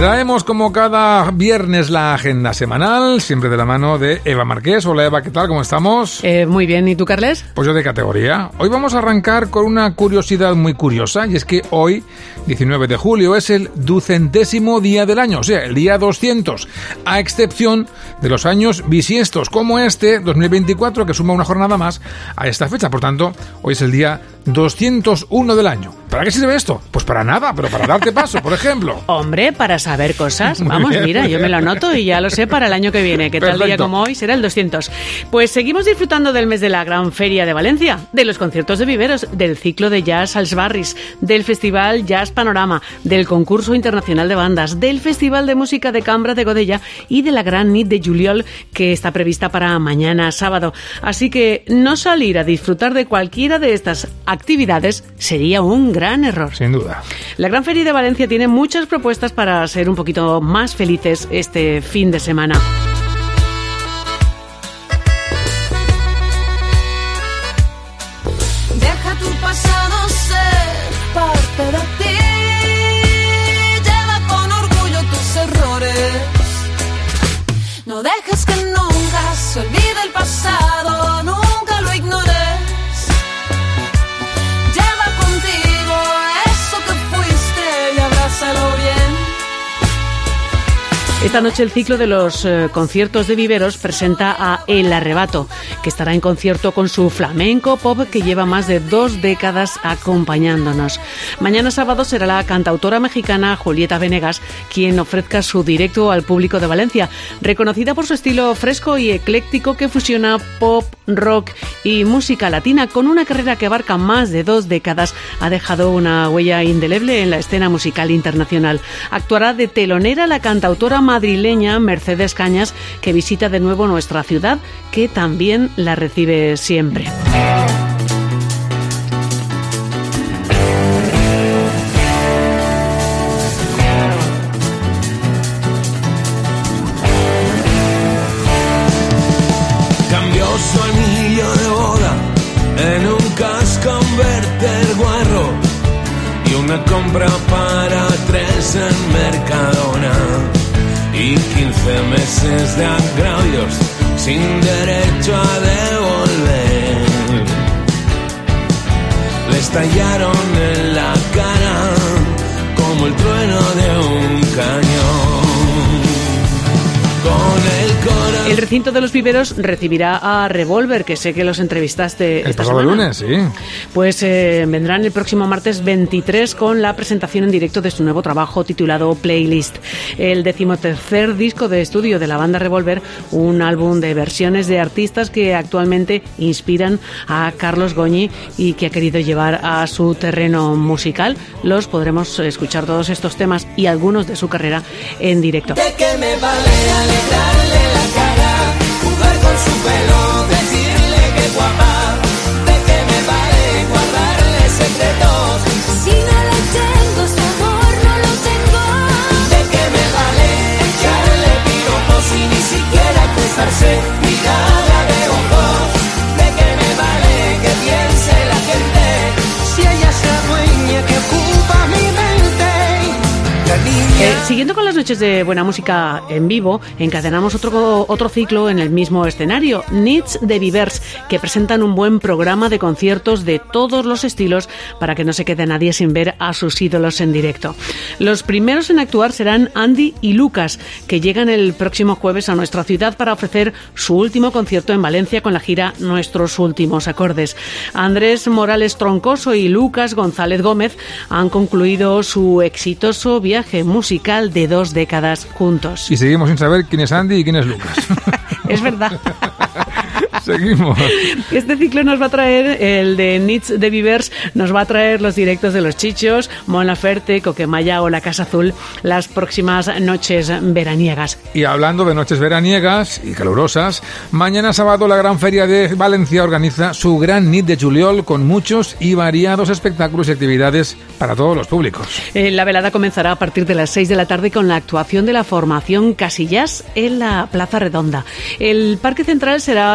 Traemos como cada viernes la agenda semanal, siempre de la mano de Eva Marqués. Hola Eva, ¿qué tal? ¿Cómo estamos? Muy bien, ¿y tú, Carles? Pues yo de categoría. Hoy vamos a arrancar con una curiosidad muy curiosa, y es que hoy, 19 de julio, es el 200º día del año, o sea, el día 200, a excepción de los años bisiestos, como este, 2024, que suma una jornada más a esta fecha. Por tanto, hoy es el día 201 del año. ¿Para qué sirve esto? Pues para nada, pero para darte paso, por ejemplo. Hombre, para saber cosas. Vamos, bien, mira, yo me lo anoto y ya lo sé para el año que viene, que tal día como hoy será el 200. Pues seguimos disfrutando del mes de la Gran Feria de Valencia, de los conciertos de viveros, del ciclo de jazz als barris, del Festival Jazz Panorama, del concurso internacional de bandas, del Festival de Música de Cambra de Godella y de la Gran Nit de Juliol, que está prevista para mañana sábado. Así que no salir a disfrutar de cualquiera de estas actividades sería un gran error. Sin duda. La Gran Feria de Valencia tiene muchas propuestas para ser un poquito más felices este fin de semana. Deja tu pasado ser parte de ti. Lleva con orgullo tus errores. No dejes que nunca se olvide el pasado, nunca lo ignores. Lleva contigo eso que fuiste y abrázalo bien. Esta noche el ciclo de los conciertos de viveros presenta a El Arrebato, que estará en concierto con su flamenco pop que lleva más de 2 décadas acompañándonos. Mañana sábado será la cantautora mexicana Julieta Venegas quien ofrezca su directo al público de Valencia, reconocida por su estilo fresco y ecléctico que fusiona pop, rock y música latina. Con una carrera que abarca más de 2 décadas, ha dejado una huella indeleble en la escena musical internacional. Actuará de telonera la cantautora madrileña Mercedes Cañas, que visita de nuevo nuestra ciudad, que también la recibe siempre. Cambió su anillo de boda en un casco converter guarro y una compra para 3 en Mercadona. Y 15 meses de agravios sin derecho a devolver. Le estallaron en la cara como el trueno de un cañón. Con el corazón. El recinto de los viveros recibirá a Revolver, que sé que los entrevistaste El esta pasado semana. lunes, sí. Pues vendrán el próximo martes 23 con la presentación en directo de su nuevo trabajo titulado Playlist, el 13º disco de estudio de la banda Revolver, un álbum de versiones de artistas que actualmente inspiran a Carlos Goñi y que ha querido llevar a su terreno musical. Los podremos escuchar todos estos temas y algunos de su carrera en directo. ¿De qué me vale alegrarle la cara, jugar con su pelo, decirle que guapa? ¿De qué me vale guardarle secretos? Si no lo tengo, su amor no lo tengo. ¿De qué me vale echarle piropos y ni siquiera cruzarse mirada de ojos? ¿De qué me vale que piense la gente si ella se adueña que ocupa mi mente? La niña. Siguiendo con las noches de buena música en vivo, encadenamos otro ciclo en el mismo escenario, Nits de Vivers, que presentan un buen programa de conciertos de todos los estilos para que no se quede nadie sin ver a sus ídolos en directo. Los primeros en actuar serán Andy y Lucas, que llegan el próximo jueves a nuestra ciudad para ofrecer su último concierto en Valencia con la gira Nuestros Últimos Acordes. Andrés Morales Troncoso y Lucas González Gómez han concluido su exitoso viaje musical de 2 décadas juntos. Y seguimos sin saber quién es Andy y quién es Lucas. Es verdad. Seguimos. Este ciclo nos va a traer, el de Nits de Vivers, nos va a traer los directos de Los Chichos, Mon Laferte, Coquemaya o La Casa Azul las próximas noches veraniegas. Y hablando de noches veraniegas y calurosas, mañana sábado la Gran Feria de Valencia organiza su Gran Nit de Juliol con muchos y variados espectáculos y actividades para todos los públicos. La velada comenzará a partir de las 6 de la tarde con la actuación de la formación Casillas en la Plaza Redonda. El Parque Central será escenario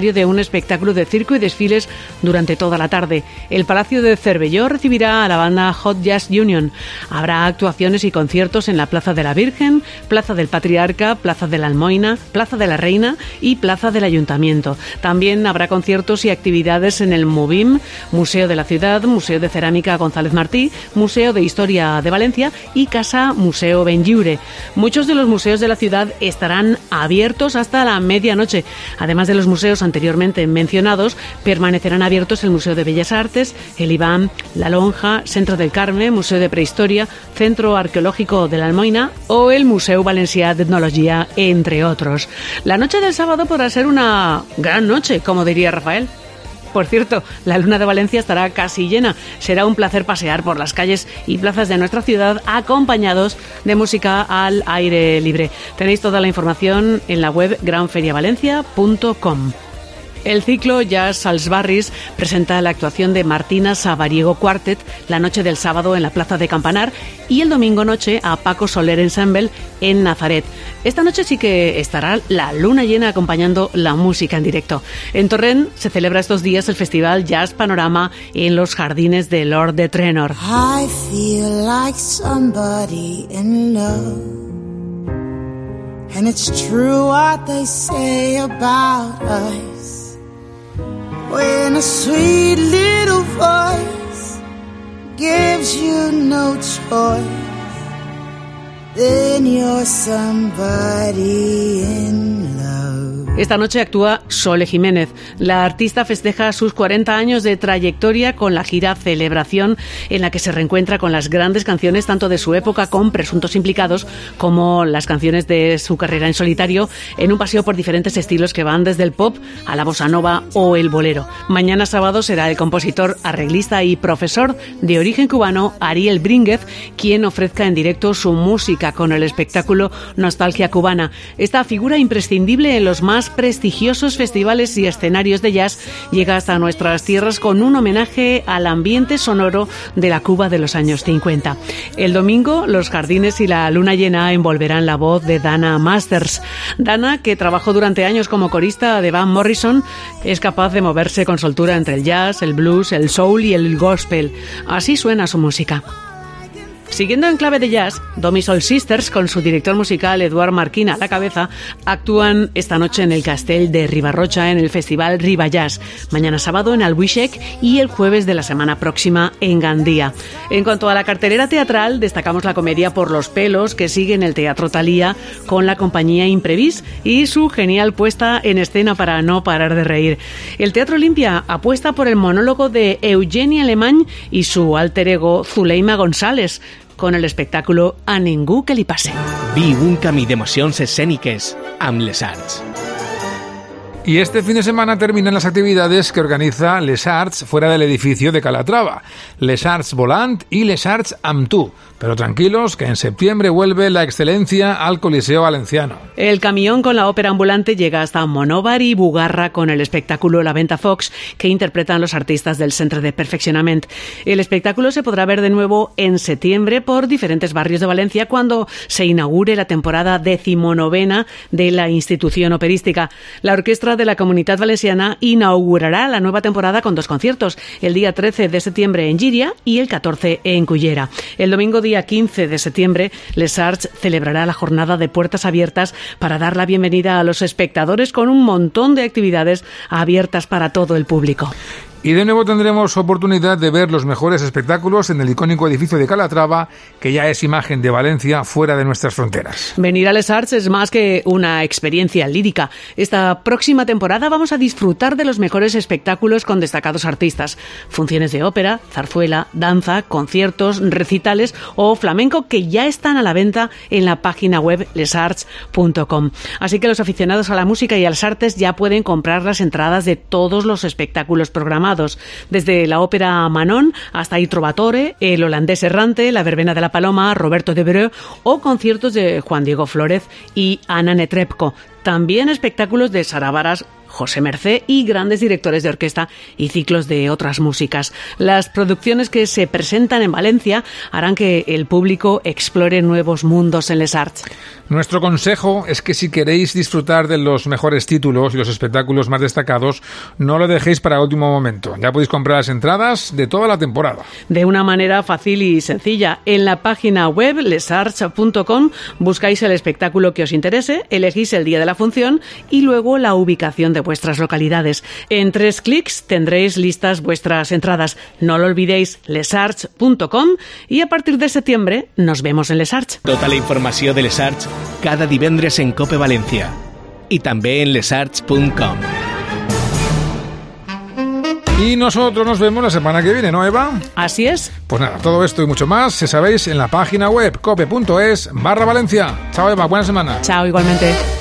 escenario de un espectáculo de circo y desfiles durante toda la tarde. El Palacio de Cervelló recibirá a la banda Hot Jazz Union. Habrá actuaciones y conciertos en la Plaza de la Virgen, Plaza del Patriarca, Plaza de la Almoina, Plaza de la Reina y Plaza del Ayuntamiento. También habrá conciertos y actividades en el MUBIM, Museo de la Ciudad, Museo de Cerámica González Martí, Museo de Historia de Valencia y Casa Museo Benlliure. Muchos de los museos de la ciudad estarán abiertos hasta la medianoche. Además de los museos anteriormente mencionados, permanecerán abiertos el Museo de Bellas Artes, el IBAM, La Lonja, Centro del Carme, Museo de Prehistoria, Centro Arqueológico de la Almoina o el Museu Valencià d'Etnologia, entre otros. La noche del sábado podrá ser una gran noche, como diría Rafael. Por cierto, la Luna de Valencia estará casi llena. Será un placer pasear por las calles y plazas de nuestra ciudad acompañados de música al aire libre. Tenéis toda la información en la web granferiavalencia.com. El ciclo Jazz als Barris presenta la actuación de Martina Sabariego Quartet la noche del sábado en la Plaza de Campanar y el domingo noche a Paco Soler Ensemble en Nazaret. Esta noche sí que estará la luna llena acompañando la música en directo. En Torrent se celebra estos días el festival Jazz Panorama en los jardines de Lord de Trenor. I feel like somebody in love, and it's true what they say about us. When a sweet little voice gives you no choice, then you're somebody in love. Esta noche actúa Sole Jiménez. La artista festeja sus 40 años de trayectoria con la gira Celebración, en la que se reencuentra con las grandes canciones tanto de su época con presuntos implicados como las canciones de su carrera en solitario, en un paseo por diferentes estilos que van desde el pop a la bossa nova o el bolero. Mañana sábado será el compositor, arreglista y profesor de origen cubano Ariel Brínguez quien ofrezca en directo su música con el espectáculo Nostalgia Cubana. Esta figura imprescindible en los más prestigiosos festivales y escenarios de jazz llega hasta nuestras tierras con un homenaje al ambiente sonoro de la Cuba de los años 50. El domingo, los jardines y la luna llena envolverán la voz de Dana Masters. Dana, que trabajó durante años como corista de Van Morrison, es capaz de moverse con soltura entre el jazz, el blues, el soul y el gospel. Así suena su música. Siguiendo en clave de jazz, Domi Soul Sisters, con su director musical Eduard Marquina a la cabeza, actúan esta noche en el Castell de Ribarrocha en el festival Riba Jazz, mañana sábado en Albuixec y el jueves de la semana próxima en Gandía. En cuanto a la cartelera teatral, destacamos la comedia Por los pelos, que sigue en el Teatro Thalía con la compañía Imprevis y su genial puesta en escena para no parar de reír. El Teatro Olimpia apuesta por el monólogo de Eugenia Alemany y su alter ego Zuleima González, con el espectáculo A ningú que li passe. Viu un camí d'emocions escèniques amb Les Arts. Y este fin de semana terminan las actividades que organiza Les Arts fuera del edificio de Calatrava. Les Arts Volant y Les Arts amb tu. Pero tranquilos, que en septiembre vuelve la excelencia al Coliseo Valenciano. El camión con la ópera ambulante llega hasta Monóvar y Bugarra con el espectáculo La Venta Fox, que interpretan los artistas del Centre de Perfeccionament. El espectáculo se podrá ver de nuevo en septiembre por diferentes barrios de Valencia cuando se inaugure la temporada 19ª de la institución operística. La Orquestra de la Comunitat Valenciana inaugurará la nueva temporada con 2 conciertos, el día 13 de septiembre en Llíria y el 14 en Cullera. El domingo día 15 de septiembre, Les Arts celebrará la jornada de puertas abiertas para dar la bienvenida a los espectadores con un montón de actividades abiertas para todo el público. Y de nuevo tendremos oportunidad de ver los mejores espectáculos en el icónico edificio de Calatrava, que ya es imagen de Valencia fuera de nuestras fronteras. Venir a Les Arts es más que una experiencia lírica. Esta próxima temporada vamos a disfrutar de los mejores espectáculos con destacados artistas. Funciones de ópera, zarzuela, danza, conciertos, recitales o flamenco que ya están a la venta en la página web lesarts.com. Así que los aficionados a la música y a las artes ya pueden comprar las entradas de todos los espectáculos programados. Desde la ópera Manon hasta Il Trovatore, El holandés errante, La verbena de la paloma, Roberto de Breu o conciertos de Juan Diego Flórez y Ana Netrebko. También espectáculos de Sara Varas, José Mercé y grandes directores de orquesta y ciclos de otras músicas. Las producciones que se presentan en Valencia harán que el público explore nuevos mundos en Les Arts. Nuestro consejo es que si queréis disfrutar de los mejores títulos y los espectáculos más destacados, no lo dejéis para último momento. Ya podéis comprar las entradas de toda la temporada. De una manera fácil y sencilla. En la página web lesarts.com buscáis el espectáculo que os interese, elegís el día de la función y luego la ubicación de vuestras localidades. En 3 clics tendréis listas vuestras entradas. No lo olvidéis, lesarts.com, y a partir de septiembre nos vemos en Les Arts. Tota la informació de Les Arts cada divendres en COPE València i també en lesarts.com. Y nosotros nos vemos la semana que viene, ¿no, Eva? Así es. Pues nada, todo esto y mucho más, si sabéis, en la página web cope.es/Valencia. Chao, Eva, buena semana. Chao, igualmente.